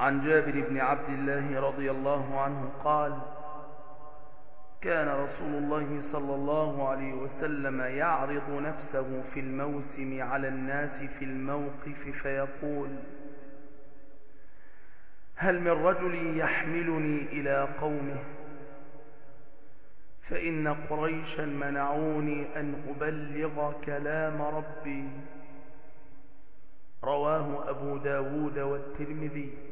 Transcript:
عن جابر بن عبد الله رضي الله عنه قال: كان رسول الله صلى الله عليه وسلم يعرض نفسه في الموسم على الناس في الموقف فيقول: هل من رجل يحملني إلى قومه؟ فإن قريشا منعوني أن أبلغ كلام ربي. رواه أبو داود والترمذي.